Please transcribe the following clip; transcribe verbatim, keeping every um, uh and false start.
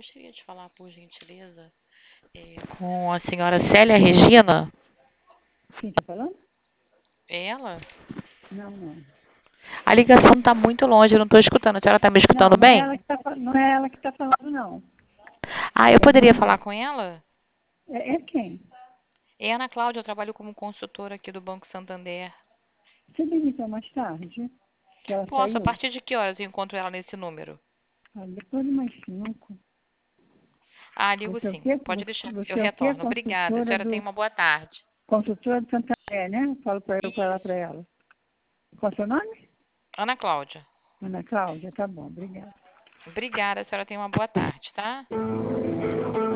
Gostaria de falar, por gentileza, é, com a senhora Célia Regina. Quem tá falando? É ela? Não, não. A ligação está muito longe, eu não estou escutando. A senhora está me escutando Não, não é bem? ela que tá, fa- não é ela que tá falando, não. Ah, eu É, poderia mãe, falar com ela? é, é quem? É Ana Cláudia, eu trabalho como consultora aqui do Banco Santander. Você me liga mais tarde? Que ela Posso, a saiu? partir de que horas eu encontro ela nesse número? Ah, depois de mais cinco. Ah, ligo Você é o sim. quê? Pode Você, deixar. Eu você é o quê? retorno. Obrigada. A Consultora senhora tenha do. uma boa tarde. Consultora do Santander, né? Falo para eu falar para ela. Qual é o seu nome? Ana Cláudia. Ana Cláudia, tá bom, obrigada. Obrigada. A senhora tenha uma boa tarde, tá?